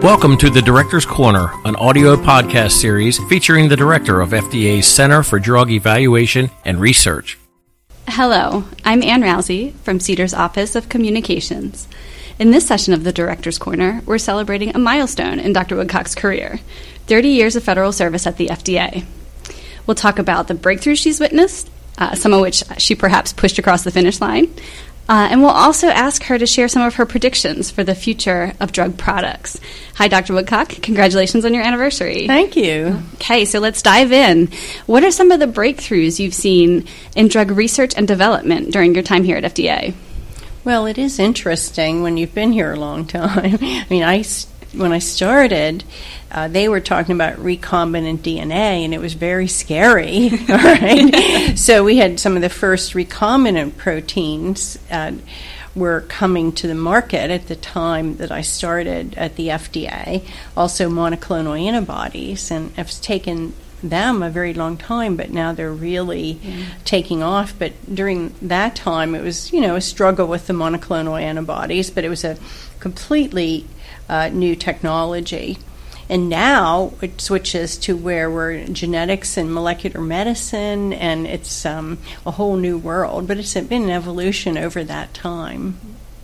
Welcome to the Director's Corner, an audio podcast series featuring the director of FDA's Center for Drug Evaluation and Research. Hello, I'm Ann Rousey from CDER's Office of Communications. In this session of the Director's Corner, we're celebrating a milestone in Dr. Woodcock's career, 30 years of federal service at the FDA. We'll talk about the breakthroughs she's witnessed, some of which she perhaps pushed across the finish line, and we'll also ask her to share some of her predictions for the future of drug products. Hi, Dr. Woodcock. Congratulations on your anniversary. Thank you. Okay, so let's dive in. What are some of the breakthroughs you've seen in drug research and development during your time here at FDA? Well, it is interesting when you've been here a long time. I mean, when I started, they were talking about recombinant DNA, and it was very scary. All right, so we had some of the first recombinant proteins were coming to the market at the time that I started at the FDA. Also, monoclonal antibodies, and it's taken them a very long time, but now they're really taking off. But during that time, it was a struggle with the monoclonal antibodies, but it was a completely new technology. And now it switches to where we're genetics and molecular medicine, and it's a whole new world. But it's been an evolution over that time.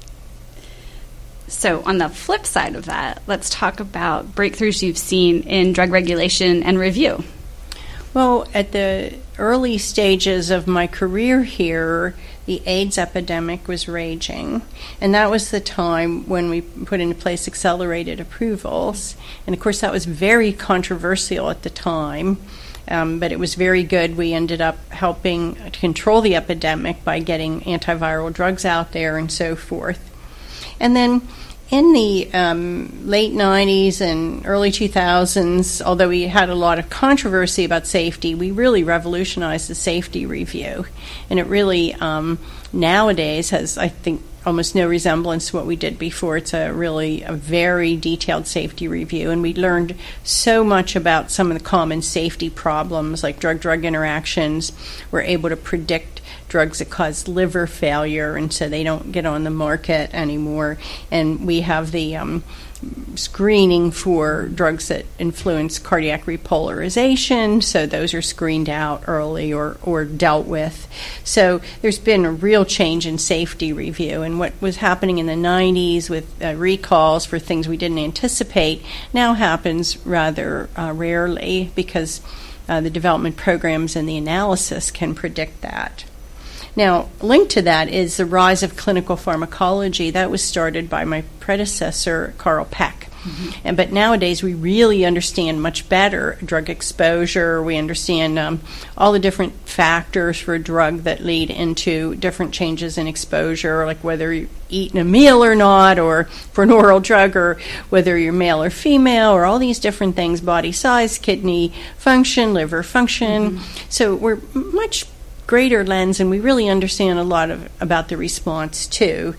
So on the flip side of that, let's talk about breakthroughs you've seen in drug regulation and review. Well, at the early stages of my career here, the AIDS epidemic was raging, and that was the time when we put into place accelerated approvals. And of course, that was very controversial at the time, but it was very good. We ended up helping control the epidemic by getting antiviral drugs out there and so forth. And then in the late 90s and early 2000s, although we had a lot of controversy about safety, we really revolutionized the safety review. And it really, nowadays, has, I think, almost no resemblance to what we did before. It's a very detailed safety review. And we learned so much about some of the common safety problems, like drug-drug interactions. We're able to predict drugs that cause liver failure, and so they don't get on the market anymore. And we have the screening for drugs that influence cardiac repolarization, so those are screened out early or dealt with. So there's been a real change in safety review, and what was happening in the 90s with recalls for things we didn't anticipate now happens rather rarely, because the development programs and the analysis can predict that. Now, linked to that is the rise of clinical pharmacology. That was started by my predecessor, Carl Peck. Mm-hmm. But nowadays, we really understand much better drug exposure. We understand all the different factors for a drug that lead into different changes in exposure, like whether you're eating a meal or not, or for an oral drug, or whether you're male or female, or all these different things, body size, kidney function, liver function. Mm-hmm. So we're much greater lens, and we really understand a lot about the response too.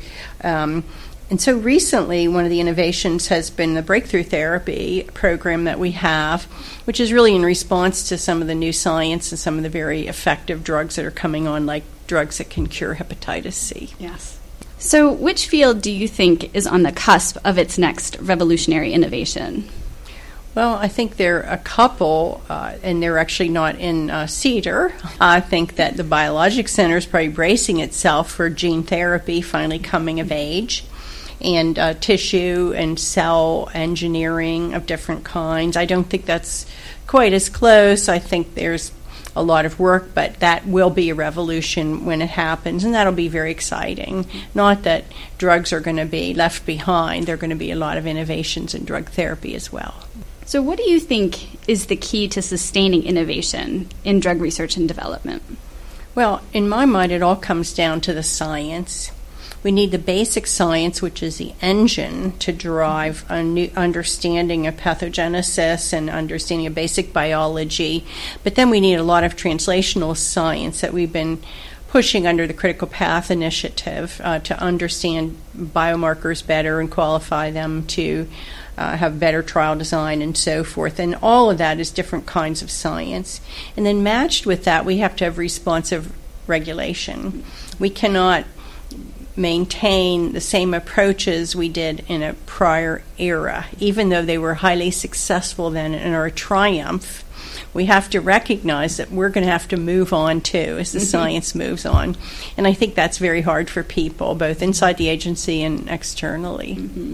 And so recently, one of the innovations has been the breakthrough therapy program that we have, which is really in response to some of the new science and some of the very effective drugs that are coming on, like drugs that can cure hepatitis C. Yes. So which field do you think is on the cusp of its next revolutionary innovation? Well, I think there are a couple, and they're actually not in CDER. I think that the Biologics Center is probably bracing itself for gene therapy finally coming of age, and tissue and cell engineering of different kinds. I don't think that's quite as close. I think there's a lot of work, but that will be a revolution when it happens, and that'll be very exciting. Not that drugs are going to be left behind. There are going to be a lot of innovations in drug therapy as well. So what do you think is the key to sustaining innovation in drug research and development? Well, in my mind, it all comes down to the science. We need the basic science, which is the engine to drive a new understanding of pathogenesis and understanding of basic biology. But then we need a lot of translational science that we've been pushing under the Critical Path Initiative to understand biomarkers better and qualify them to have better trial design and so forth. And all of that is different kinds of science. And then matched with that, we have to have responsive regulation. We cannot maintain the same approaches we did in a prior era, even though they were highly successful then and are a triumph. We have to recognize that we're going to have to move on too as the science moves on. And I think that's very hard for people, both inside the agency and externally.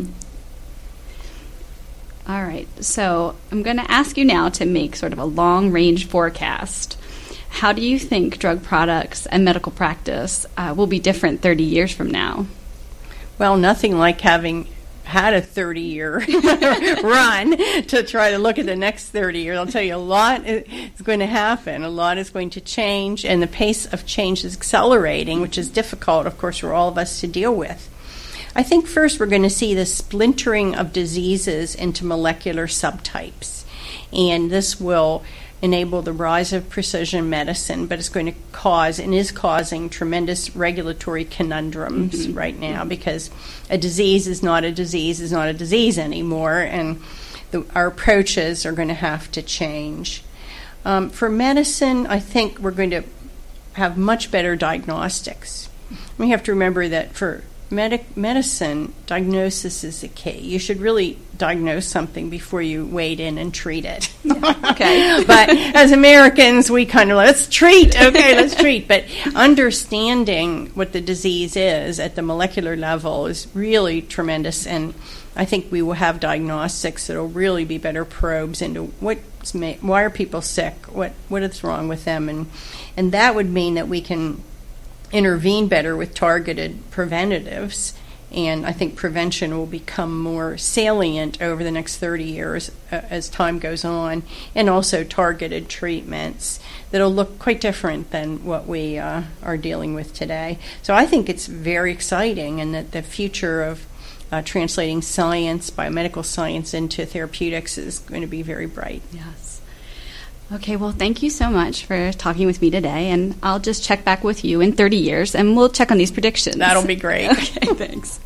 All right, so I'm going to ask you now to make sort of a long-range forecast. How do you think drug products and medical practice will be different 30 years from now? Well, nothing like having had a 30-year run to try to look at the next 30 years. I'll tell you, a lot is going to happen. A lot is going to change, and the pace of change is accelerating, which is difficult, of course, for all of us to deal with. I think first we're going to see the splintering of diseases into molecular subtypes, and this will enable the rise of precision medicine, but it's going to cause and is causing tremendous regulatory conundrums right now, because a disease is not a disease anymore, and our approaches are going to have to change. For medicine, I think we're going to have much better diagnostics. We have to remember that for medicine, diagnosis is the key. You should really diagnose something before you wade in and treat it. Okay. But as Americans, we kind of let's treat. But understanding what the disease is at the molecular level is really tremendous, and I think we will have diagnostics that will really be better probes into why are people sick, what is wrong with them, and that would mean that we can intervene better with targeted preventatives, and I think prevention will become more salient over the next 30 years as time goes on, and also targeted treatments that'll look quite different than what we are dealing with today. So I think it's very exciting, and that the future of translating science, biomedical science, into therapeutics is going to be very bright. Yes. Okay, well, thank you so much for talking with me today, and I'll just check back with you in 30 years, and we'll check on these predictions. That'll be great. Okay, thanks.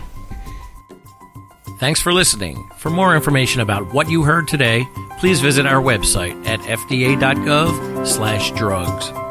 Thanks for listening. For more information about what you heard today, please visit our website at fda.gov/drugs.